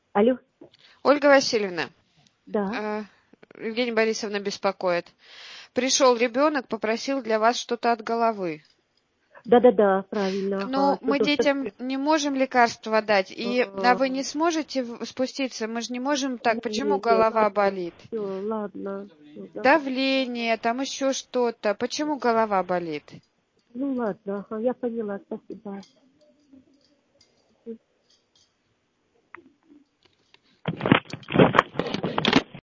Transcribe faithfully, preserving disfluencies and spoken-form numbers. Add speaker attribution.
Speaker 1: Алло,
Speaker 2: Ольга Васильевна,
Speaker 1: да.
Speaker 2: э, Евгения Борисовна беспокоит. Пришел ребенок, попросил для вас что-то от головы.
Speaker 1: Да-да-да, правильно,
Speaker 2: Но
Speaker 1: ага. То,
Speaker 2: мы
Speaker 1: то, что...
Speaker 2: детям не можем лекарства дать, и а
Speaker 1: А,
Speaker 2: вы не сможете в- спуститься? Мы же не можем так. Почему
Speaker 1: Нет,
Speaker 2: голова болит?
Speaker 1: все, ладно. Ну, давай.
Speaker 2: Давление, там еще что-то. Почему голова болит?
Speaker 1: Ну, ладно, ага, я поняла, спасибо.